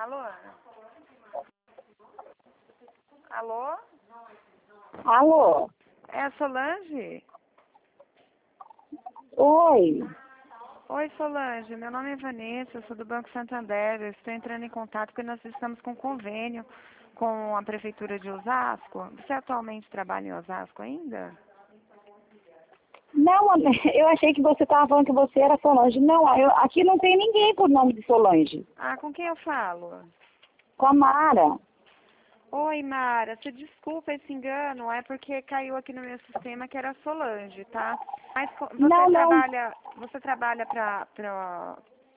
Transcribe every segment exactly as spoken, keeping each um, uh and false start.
Alô? Alô? Alô? É a Solange? Oi. Oi, Solange. Meu nome é Vanessa, eu sou do Banco Santander. Eu estou entrando em contato porque nós estamos com convênio com a Prefeitura de Osasco. Você atualmente trabalha em Osasco ainda? Não, eu achei que você estava falando que você era Solange. Não, eu, aqui não tem ninguém por nome de Solange. Ah, com quem eu falo? Com a Mara. Oi, Mara. Você desculpa esse engano, é porque caiu aqui no meu sistema que era Solange, tá? Mas co- você Não, não. trabalha, você trabalha para para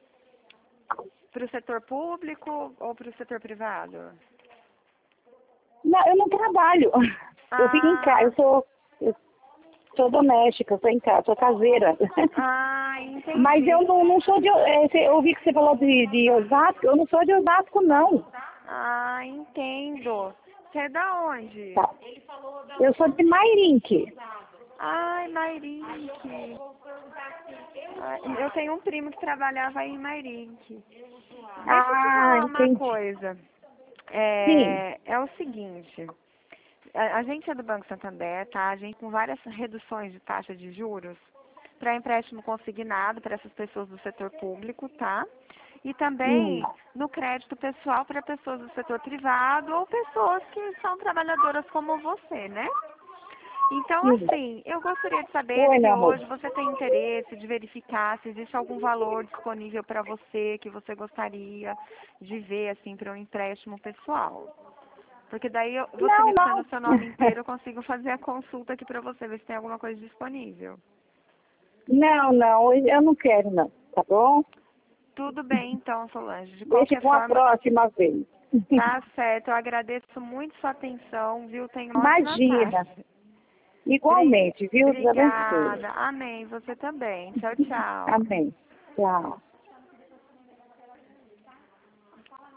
o setor público ou para o setor privado? Não, eu não trabalho. Eu fico em casa, Ah, eu sou, eu sou doméstica, eu sou em casa, sou caseira. ah, entendi. Mas eu não, não sou de. é, você- Eu ouvi que você falou de, de Osasco, eu não sou de Osasco, não. Ah, entendo. Você é da onde? Tá. Eu sou de Mairink. Ai, Mairink. Ah, eu tenho um primo que trabalhava aí em Mairink. Deixa eu te Ah, falar uma entendi. coisa. Sim. É, é o seguinte, a, a gente é do Banco Santander, tá? A gente com várias reduções de taxa de juros para empréstimo consignado para essas pessoas do setor público, tá? E Hum. também no crédito pessoal para pessoas do setor privado ou pessoas que são trabalhadoras como você, né? Então, Sim. assim, eu gostaria de saber Oi, se meu amor. hoje você tem interesse de verificar se existe algum valor disponível para você que você gostaria de ver, assim, para um empréstimo pessoal. Porque daí, eu- você Não, me passando não. o seu nome inteiro, eu consigo fazer a consulta aqui para você, ver se tem alguma coisa disponível. Não, não, eu não quero não, tá bom? Tudo bem, então, Solange. De Deixe qualquer com a forma, próxima vez. tá certo. Eu agradeço muito sua atenção, viu? Tenha uma ótima Imagina. tarde. Bri- Igualmente, viu? Deus abençoe. Obrigada. Amém. Você também. Tchau, tchau. Amém. Tchau.